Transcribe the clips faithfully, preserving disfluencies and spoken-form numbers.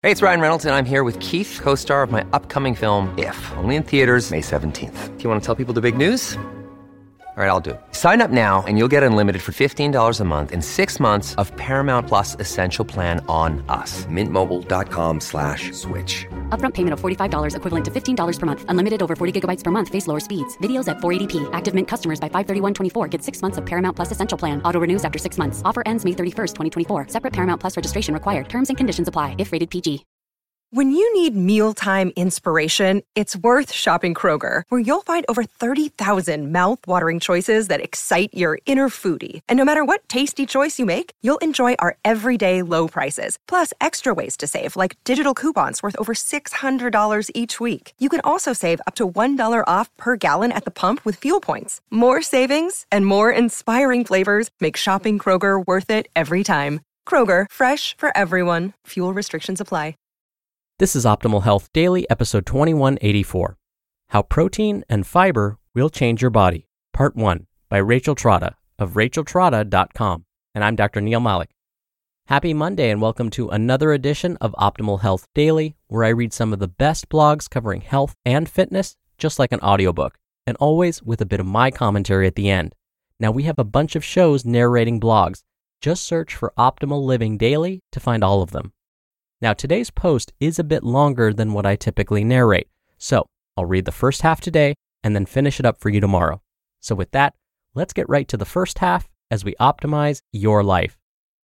Hey, it's Ryan Reynolds, and I'm here with Keith, co-star of my upcoming film, If, only in theaters May seventeenth. Do you want to tell people the big news? All right, I'll do it. Sign up now and you'll get unlimited for fifteen dollars a month and six months of Paramount Plus Essential Plan on us. Mint Mobile dot com slash switch. Upfront payment of forty-five dollars equivalent to fifteen dollars per month. Unlimited over forty gigabytes per month. Face lower speeds. Videos at four eighty p. Active Mint customers by five thirty-one twenty-four get six months of Paramount Plus Essential Plan. Auto renews after six months. Offer ends May thirty-first, twenty twenty-four. Separate Paramount Plus registration required. Terms and conditions apply if rated P G. When you need mealtime inspiration, it's worth shopping Kroger, where you'll find over thirty thousand mouth-watering choices that excite your inner foodie. And no matter what tasty choice you make, you'll enjoy our everyday low prices, plus extra ways to save, like digital coupons worth over six hundred dollars each week. You can also save up to one dollar off per gallon at the pump with fuel points. More savings and more inspiring flavors make shopping Kroger worth it every time. Kroger, fresh for everyone. Fuel restrictions apply. This is Optimal Health Daily, episode twenty-one eighty-four. How Protein and Fiber Will Change Your Body, Part one, by Rachel Trotta of rachel trotta dot com. And I'm Doctor Neil Malik. Happy Monday and welcome to another edition of Optimal Health Daily, where I read some of the best blogs covering health and fitness, just like an audiobook, and always with a bit of my commentary at the end. Now, we have a bunch of shows narrating blogs. Just search for Optimal Living Daily to find all of them. Now, today's post is a bit longer than what I typically narrate, so I'll read the first half today and then finish it up for you tomorrow. So with that, let's get right to the first half as we optimize your life.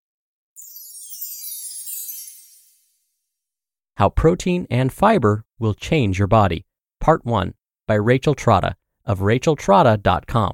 How Protein and Fiber Will Change Your Body, Part one, by Rachel Trotta of rachel trotta dot com.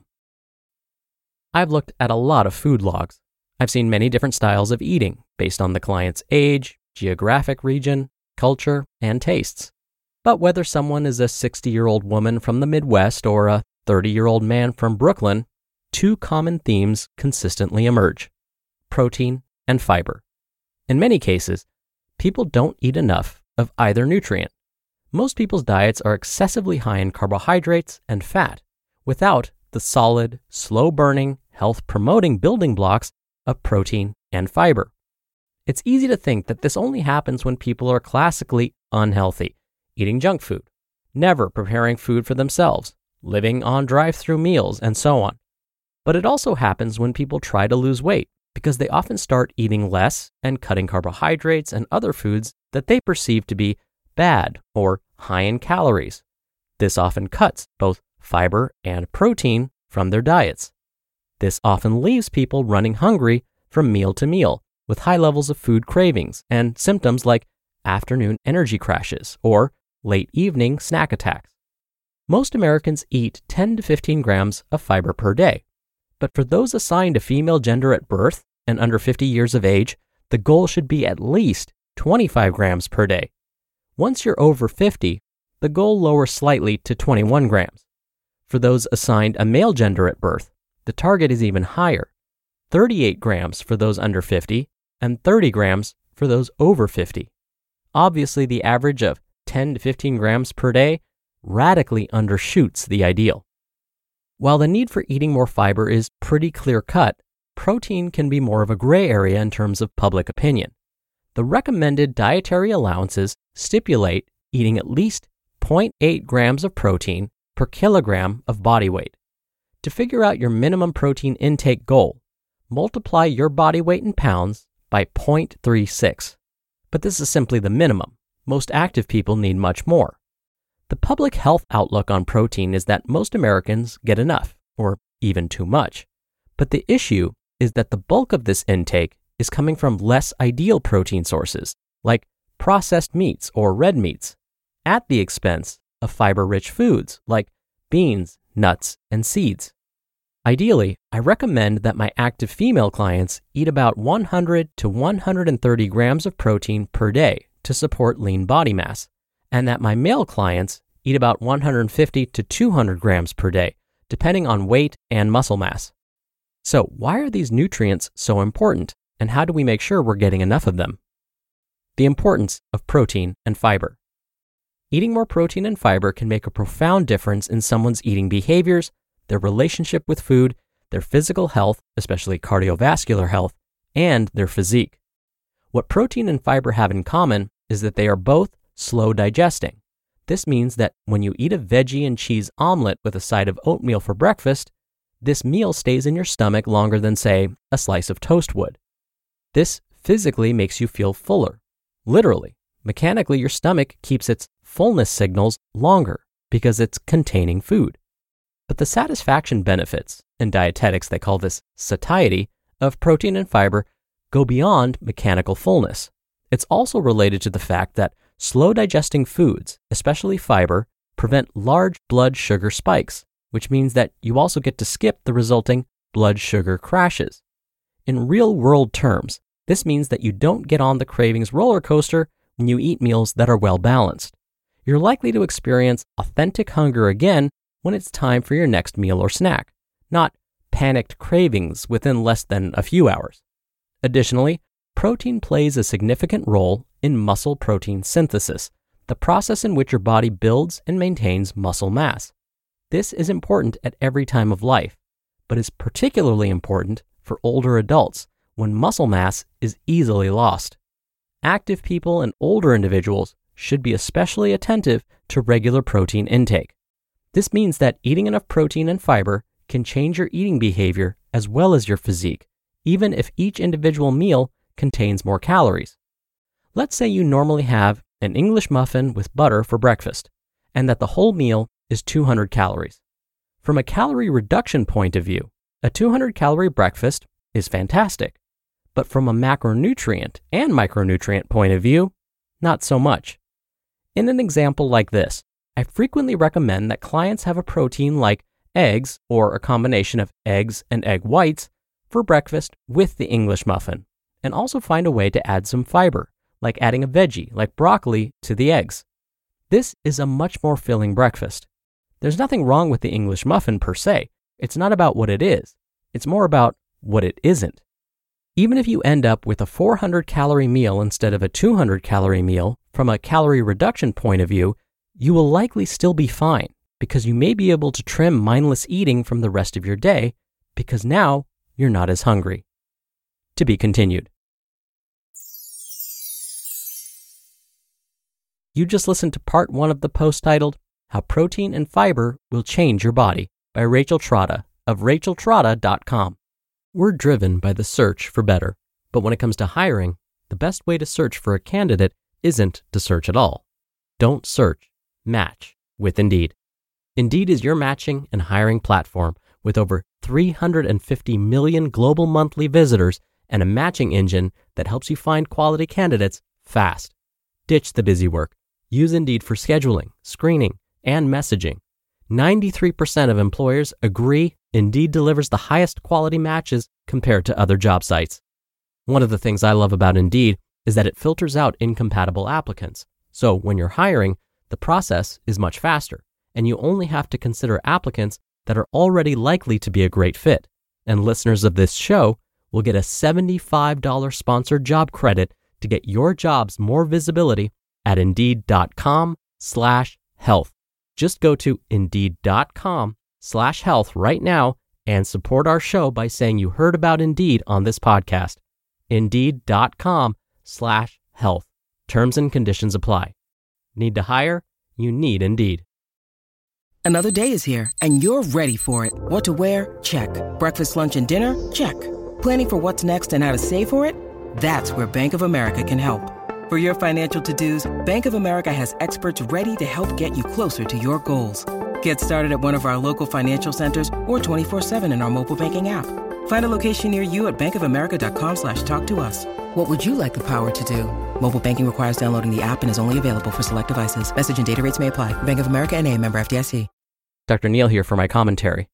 I've looked at a lot of food logs. I've seen many different styles of eating based on the client's age, geographic region, culture, and tastes. But whether someone is a sixty-year-old woman from the Midwest or a thirty-year-old man from Brooklyn, two common themes consistently emerge: protein and fiber. In many cases, people don't eat enough of either nutrient. Most people's diets are excessively high in carbohydrates and fat, without the solid, slow-burning, health-promoting building blocks of protein and fiber. It's easy to think that this only happens when people are classically unhealthy, eating junk food, never preparing food for themselves, living on drive-through meals, and so on. But it also happens when people try to lose weight, because they often start eating less and cutting carbohydrates and other foods that they perceive to be bad or high in calories. This often cuts both fiber and protein from their diets. This often leaves people running hungry from meal to meal, with high levels of food cravings and symptoms like afternoon energy crashes or late evening snack attacks. Most Americans eat ten to fifteen grams of fiber per day. But for those assigned a female gender at birth and under fifty years of age, the goal should be at least twenty-five grams per day. Once you're over fifty, the goal lowers slightly to twenty-one grams. For those assigned a male gender at birth, the target is even higher, thirty-eight grams for those under fifty, and thirty grams for those over fifty. Obviously, the average of ten to fifteen grams per day radically undershoots the ideal. While the need for eating more fiber is pretty clear-cut, protein can be more of a gray area in terms of public opinion. The recommended dietary allowances stipulate eating at least zero point eight grams of protein per kilogram of body weight. To figure out your minimum protein intake goal, multiply your body weight in pounds by zero point three six. But this is simply the minimum. Most active people need much more. The public health outlook on protein is that most Americans get enough, or even too much. But the issue is that the bulk of this intake is coming from less ideal protein sources, like processed meats or red meats, at the expense of fiber-rich foods like beans, nuts, and seeds. Ideally, I recommend that my active female clients eat about one hundred to one hundred thirty grams of protein per day to support lean body mass, and that my male clients eat about one hundred fifty to two hundred grams per day, depending on weight and muscle mass. So why are these nutrients so important, and how do we make sure we're getting enough of them? The importance of protein and fiber. Eating more protein and fiber can make a profound difference in someone's eating behaviors, their relationship with food, their physical health, especially cardiovascular health, and their physique. What protein and fiber have in common is that they are both slow digesting. This means that when you eat a veggie and cheese omelet with a side of oatmeal for breakfast, this meal stays in your stomach longer than, say, a slice of toast would. This physically makes you feel fuller. Literally, mechanically, your stomach keeps its fullness signals longer because it's containing food. But the satisfaction benefits, in dietetics they call this satiety, of protein and fiber go beyond mechanical fullness. It's also related to the fact that slow digesting foods, especially fiber, prevent large blood sugar spikes, which means that you also get to skip the resulting blood sugar crashes. In real-world terms, this means that you don't get on the cravings roller coaster when you eat meals that are well-balanced. You're likely to experience authentic hunger again when it's time for your next meal or snack, not panicked cravings within less than a few hours. Additionally, protein plays a significant role in muscle protein synthesis, the process in which your body builds and maintains muscle mass. This is important at every time of life, but is particularly important for older adults when muscle mass is easily lost. Active people and older individuals should be especially attentive to regular protein intake. This means that eating enough protein and fiber can change your eating behavior as well as your physique, even if each individual meal contains more calories. Let's say you normally have an English muffin with butter for breakfast, and that the whole meal is two hundred calories. From a calorie reduction point of view, a two hundred calorie breakfast is fantastic. But from a macronutrient and micronutrient point of view, not so much. In an example like this, I frequently recommend that clients have a protein like eggs or a combination of eggs and egg whites for breakfast with the English muffin, and also find a way to add some fiber, like adding a veggie like broccoli to the eggs. This is a much more filling breakfast. There's nothing wrong with the English muffin per se. It's not about what it is. It's more about what it isn't. Even if you end up with a four hundred calorie meal instead of a two hundred calorie meal, from a calorie reduction point of view, you will likely still be fine because you may be able to trim mindless eating from the rest of your day because now you're not as hungry. To be continued. You just listened to part one of the post titled, How Protein and Fiber Will Change Your Body by Rachel Trotta of rachel trotta dot com. We're driven by the search for better, but when it comes to hiring, the best way to search for a candidate isn't to search at all. Don't search, match with Indeed. Indeed is your matching and hiring platform with over three hundred fifty million global monthly visitors and a matching engine that helps you find quality candidates fast. Ditch the busy work. Use Indeed for scheduling, screening, and messaging. ninety-three percent of employers agree Indeed delivers the highest quality matches compared to other job sites. One of the things I love about Indeed is that it filters out incompatible applicants. So when you're hiring, the process is much faster, and you only have to consider applicants that are already likely to be a great fit. And listeners of this show will get a seventy-five dollars sponsored job credit to get your jobs more visibility at indeed.com slash health. Just go to indeed.com slash health right now and support our show by saying you heard about Indeed on this podcast. Indeed.com slash health. Terms and conditions apply. Need to hire? You need Indeed. Another day is here, and you're ready for it. What to wear? Check. Breakfast, lunch, and dinner? Check. Planning for what's next and how to save for it? That's where Bank of America can help. For your financial to-dos, Bank of America has experts ready to help get you closer to your goals. Get started at one of our local financial centers or twenty-four seven in our mobile banking app. Find a location near you at bankofamerica.com slash talk to us. What would you like the power to do? Mobile banking requires downloading the app and is only available for select devices. Message and data rates may apply. Bank of America N A, member F D I C. Doctor Neal here for my commentary.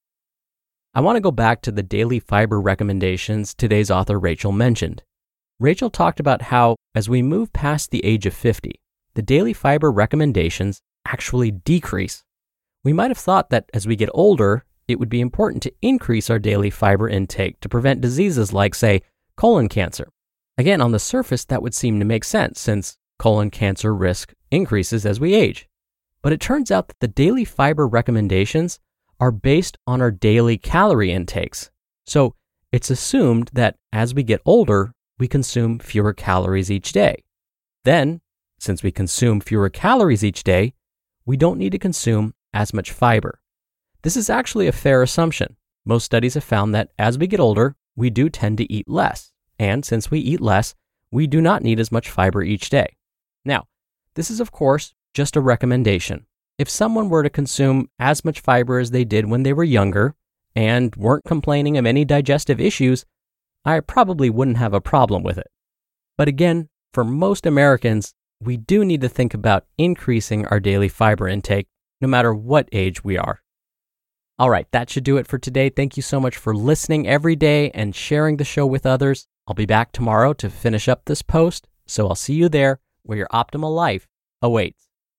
I want to go back to the daily fiber recommendations today's author Rachel mentioned. Rachel talked about how, as we move past the age of fifty, the daily fiber recommendations actually decrease. We might have thought that as we get older, it would be important to increase our daily fiber intake to prevent diseases like, say, colon cancer. Again, on the surface, that would seem to make sense since colon cancer risk increases as we age. But it turns out that the daily fiber recommendations are based on our daily calorie intakes. So it's assumed that as we get older, we consume fewer calories each day. Then, since we consume fewer calories each day, we don't need to consume as much fiber. This is actually a fair assumption. Most studies have found that as we get older, we do tend to eat less. And since we eat less, we do not need as much fiber each day. Now, this is of course just a recommendation. If someone were to consume as much fiber as they did when they were younger and weren't complaining of any digestive issues, I probably wouldn't have a problem with it. But again, for most Americans, we do need to think about increasing our daily fiber intake, no matter what age we are. All right, that should do it for today. Thank you so much for listening every day and sharing the show with others. I'll be back tomorrow to finish up this post, so I'll see you there where your optimal life awaits.